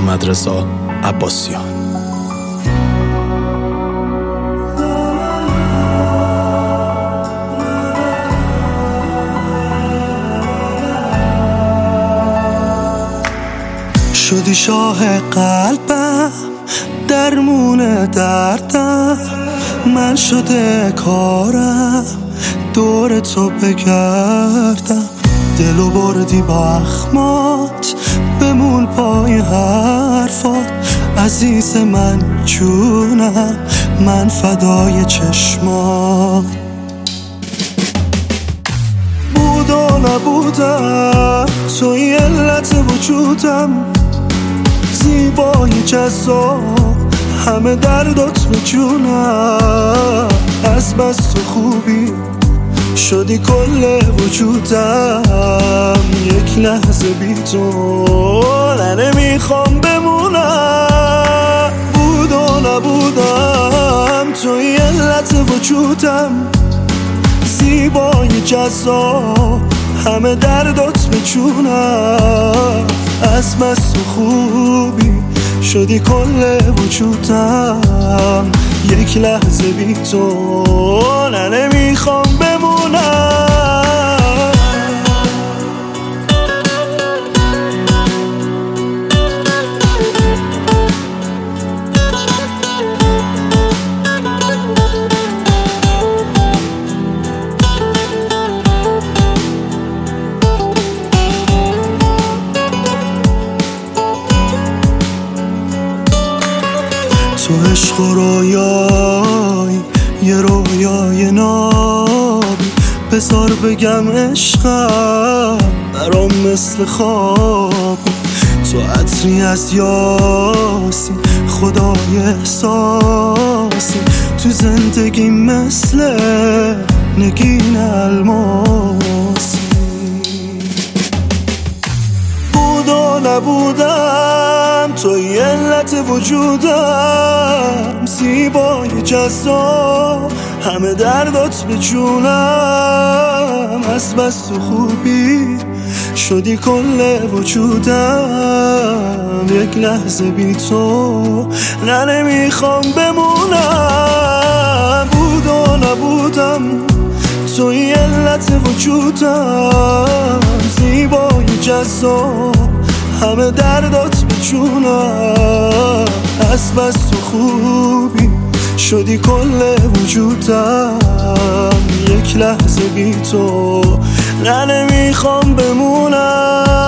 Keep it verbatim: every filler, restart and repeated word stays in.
محمد رضا عباسیان. شدی شاه قلبم، درمون دردم، من شده کارم دور تو بگردم. دلو بردی با اخمات، بمون پای حرفات. عزیز من جونم، من فدای چشمات. بود و نبودم، توی علت وجودم، زیبای جذاب، همه دردات به جونم. از بس تو خوبی شدی کل وجودم، یک لحظه بی تو نمیخوام بمونم. بود و نبودم، توی علت وجودم، زیبای جذاب، همه دردات به جونم. از بس تو خوبی شدی کل وجودم، یک لحظه بی تو نمیخوام بمونم. تو عشق و رویای یه رویای نابی، بذار بگم عشقم برام مثل خواب. تو عطری از یاسی، خدای احساسی، تو زندگی مثل نگین الماسی. بود و نبودم، توی علت وجودم، زیبای جذاب، همه دردات به جونم. از بس تو خوبی شدی کل وجودم، یک لحظه بی تو نه نمیخوام بمونم. بود و نبودم، توی علت وجودم، زیبای جذاب، همه دردات به جونم. از بس تو خوبی شدی کل وجودم، یک لحظه بی تو نه نمیخوام بمونم.